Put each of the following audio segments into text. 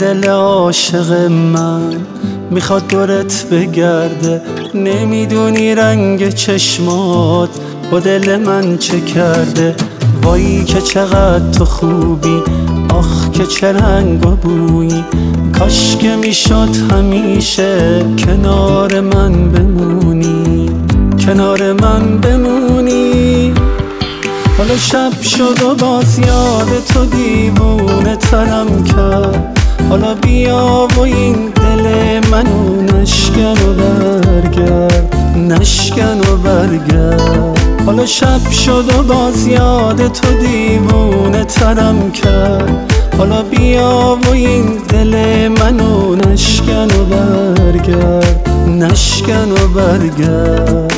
دل عاشق من میخواد دورت بگرده، نمیدونی رنگ چشمات با دل من چه کرده. وای که چقدر تو خوبی، آخ که چه رنگ و بویی، کاش که میشد همیشه کنار من بمونی، کنار من بمونی. حالا شب شد و باز یاد تو دیوونه ترم کرد، حالا بیا و این دل منو نشکن و برگرد، نشکن و برگرد. حالا شب شد و باز یاد تو دیوونه ترم کرد، حالا بیا و این دل منو نشکن و برگرد، نشکن و برگرد.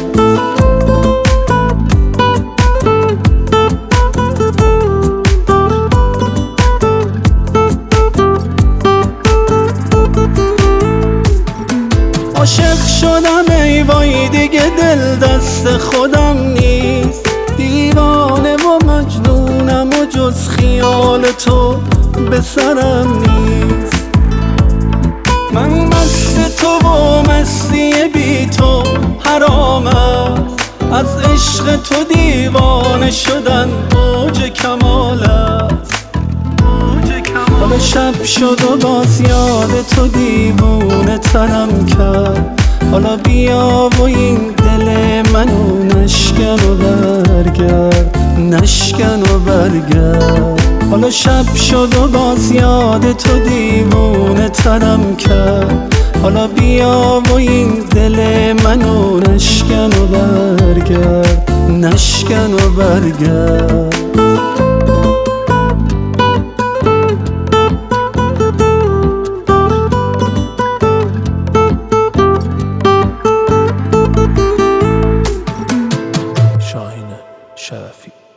عاشق شدم ای وای دیگه دل دست خودم نیست، دیوانه و مجنونم و جز خیال تو به سرم نیست. من مست تو و مستی بی تو حرام است، از عشق تو دیوانه شدن اوج کمال است. حالا شب شد و باز یاد تو دیوونه ترم کرد، حالا بیا و این دل منو نشکن و برگرد، نشکن و برگرد. حالا شب شد و باز یاد تو دیوونه ترم کرد، حالا بیا و این دل منو نشکن و برگرد، نشکن و برگرد. شاهین شرفی.